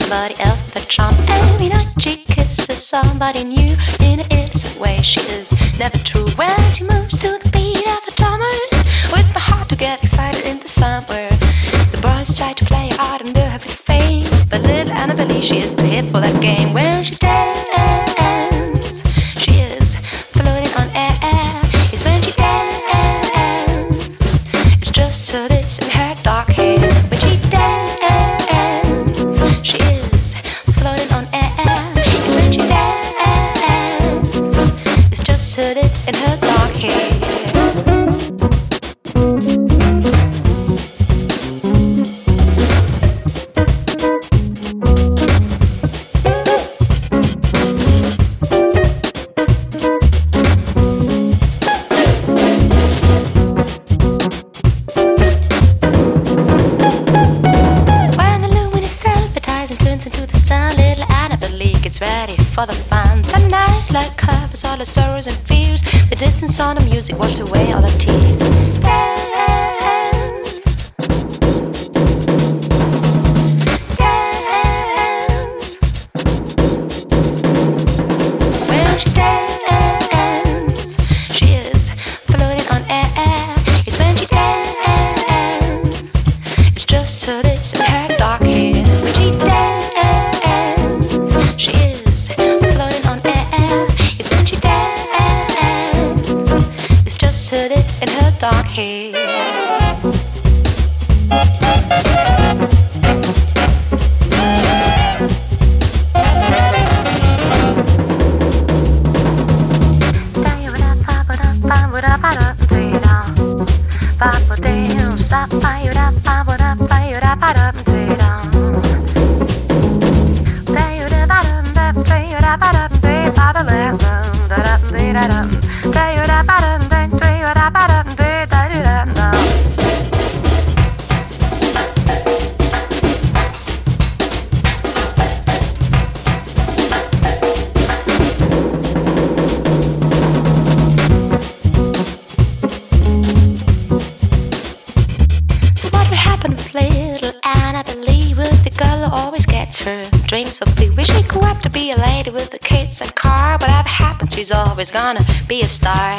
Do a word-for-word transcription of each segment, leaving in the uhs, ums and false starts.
somebody else with a charm. Every night she kisses somebody new in an innocent way. She is never true when she moves to the beat of the drummer. Oh, it's not hard to get excited in the summer. The boys try to play hard and lure her with fame, but little Annabelle, she is too hip for that game. When she dance, she is floating on air. It's when she dance, it's just her lips and her dark hair. When she dance, she is floating on air. It's when she dance, it's just her lips and her dark hair. For the fun, the night light covers all the sorrows and fears. The distance on the music washed away all the tears. Dance, dance. When she dance, she is floating on air. It's when she dance, it's just her lips and her dark hair. When she dance, she is floating on air. It's when she dance, it's just her lips and her dark hair. Dreams for free. Wish she grew up to be a lady with the kids and car. Whatever happens, she's always gonna be a star.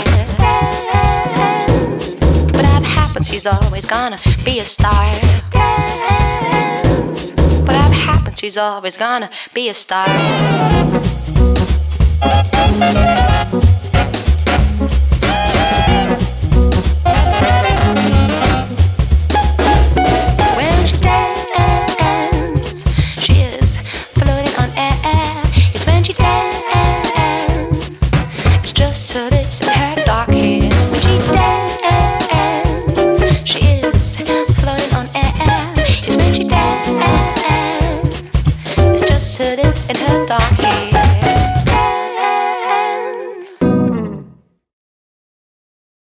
Whatever happens, she's always gonna be a star. Whatever happens, she's always gonna be a star.